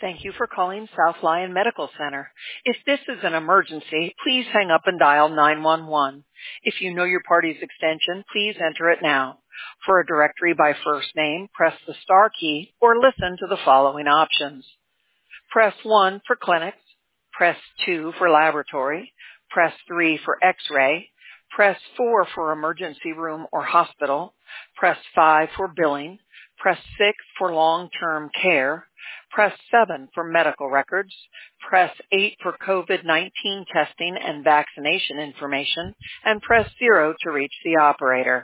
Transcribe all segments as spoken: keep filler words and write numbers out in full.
Thank you for calling South Lyon Medical Center. If this is an emergency, please hang up and dial nine one one. If you know your party's extension, please enter it now. For a directory by first name, press the star key or listen to the following options. Press one for clinics. Press two for laboratory. Press three for x-ray. Press four for emergency room or hospital. Press five for billing. Press six for long-term care. Press seven for medical records. Press eight for COVID nineteen testing and vaccination information. And press zero to reach the operator.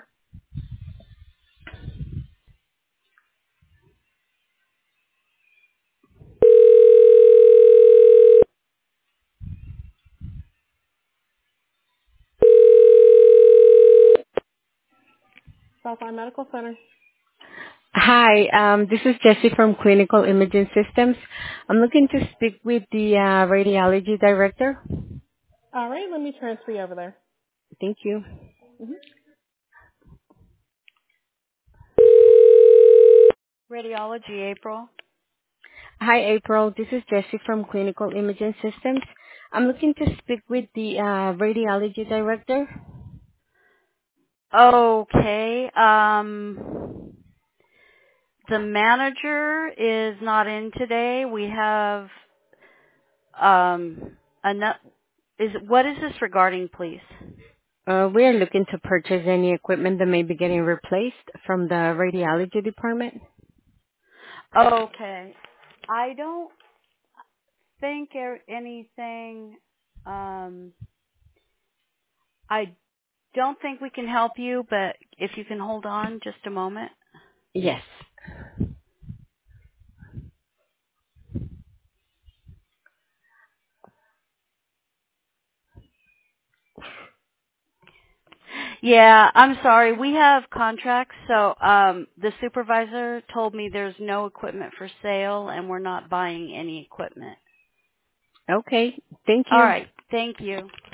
Southline Medical Center. Hi, um, this is Jessie from Clinical Imaging Systems. I'm looking to speak with the uh, radiology director. All right, let me transfer you over there. Thank you. Mm-hmm. Radiology, April. Hi, April. This is Jessie from Clinical Imaging Systems. I'm looking to speak with the uh, radiology director. Okay. Um, the manager is not in today. We have um, enough. Is what is this regarding, please? Uh, we are looking to purchase any equipment that may be getting replaced from the radiology department. Okay. I don't think er- anything. Um, I don't think we can help you, but if you can hold on just a moment. Yes. Yeah, I'm sorry. We have contracts, so um the supervisor told me there's no equipment for sale and we're not buying any equipment. Okay. Thank All you. right. Thank you.